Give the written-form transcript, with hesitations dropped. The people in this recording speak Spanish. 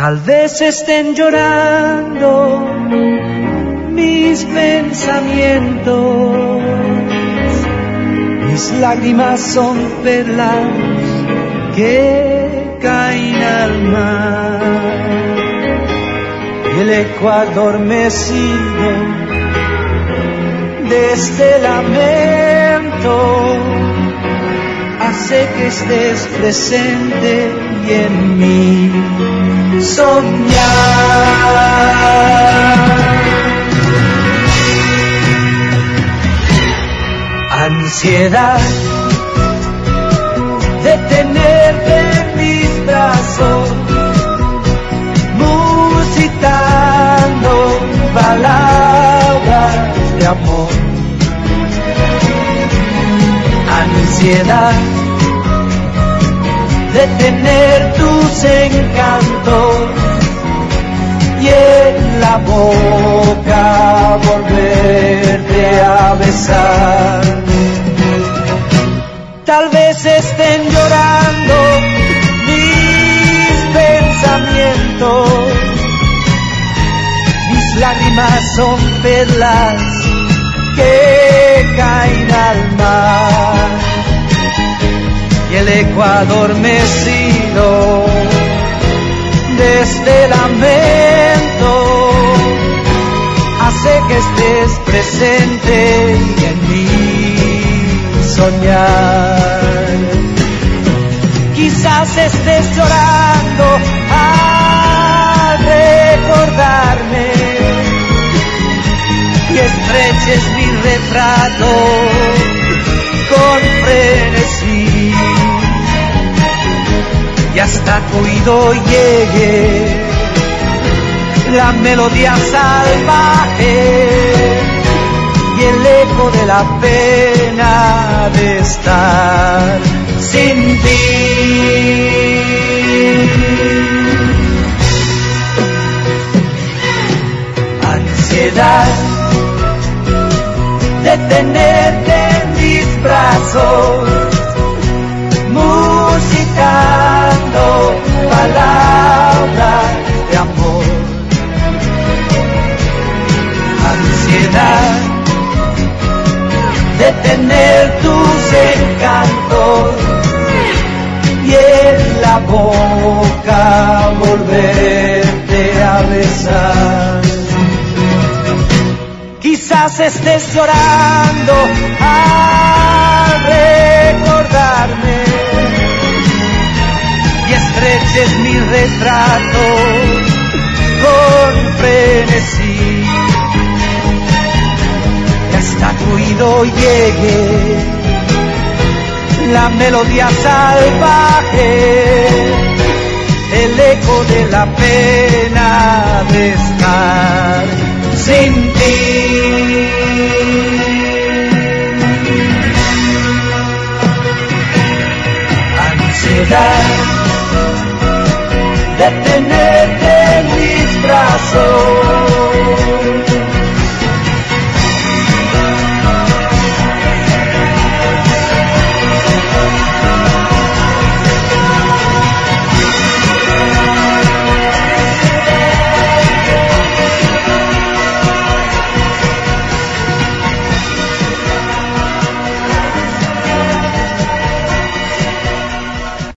Tal vez estén llorando mis pensamientos, mis lágrimas son perlas que caen al mar, y el eco adormecido de este lamento hace que estés presente y en mí soñar. Ansiedad de tenerte en mis brazos, musitando palabras de amor. Ansiedad de tener tus encantos y en la boca volverte a besar. Tal vez estén llorando mis pensamientos, mis lágrimas son perlas que caen al mar, y el eco adormecido de este lamento hace que estés presente y en mí soñar. Quizás estés llorando al recordarme y estreches mi retrato con frenesí, y hasta tu oído llegue la melodía salvaje y el eco de la pena de estar sin ti. Ansiedad de tenerte en mis brazos, musitando palabras de amor. Ansiedad de tener tus encantos y en la boca volverte a besar. Quizás estés llorando al recordarme y estreches mi retrato con frenesí, y hasta tu oído llegue la melodía salvaje, el eco de la pena de estar sin ti.